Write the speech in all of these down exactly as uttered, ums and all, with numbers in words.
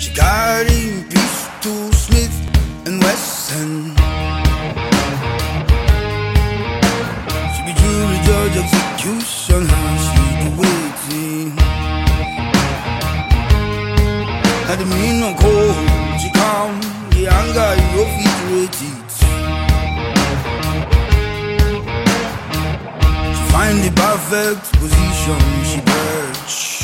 She carrying pistol Smith and Wesson. She be jury judge execution, and she be waiting. Had me no cold, she calm, the anger you fit rate it. She find the perfect position, she perch.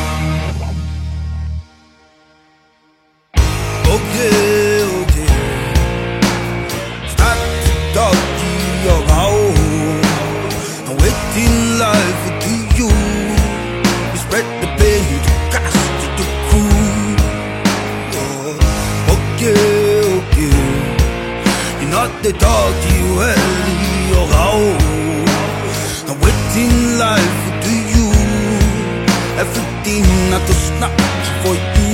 Okay, okay. Start to talk to your how. I'm waiting life to you. You spread the pain, you cast it to cool. Oh, okay, okay. You not the talk to you early or how. I'm waiting life to you. Everything not to snatch for you.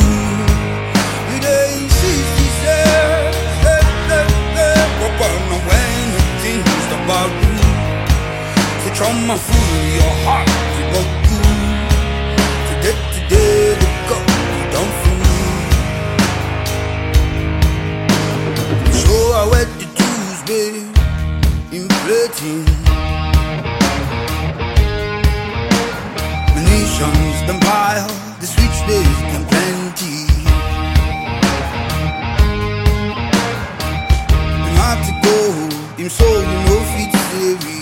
Trauma full your heart, you go through. Today, today, the go, you don't fool. So I wet the Tuesday, inflating. Munitions, them pile, the switchblades, them plenty. You have to go, him so you know fit theory.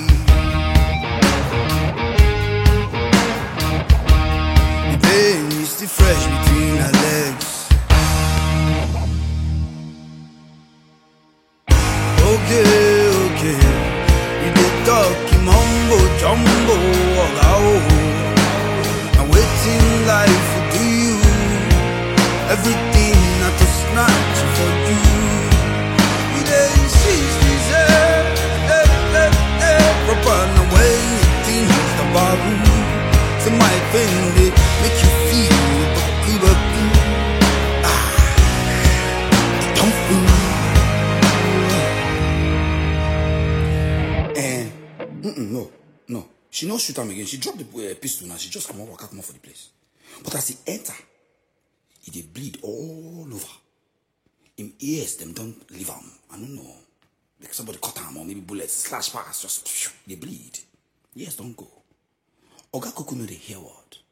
Fresh between her legs. Okay, okay. You did talk, mumbo jumbo. I'm waiting life to you. Everything not to snatch for you. You didn't see this, eh, eh, eh, eh. Proper no way, things the barroom. So my thing, they make you feel. Mm-mm, no, no. She no shoot him again. She dropped the uh, pistol now. She just come out, walk out, come out for the place. But as he enter, he dey bleed all over. Him ears, them don't leave him. I don't know. Like somebody cut him or maybe bullets slash pass, just they bleed. Ears don't go. Oga Koko no dey hear word.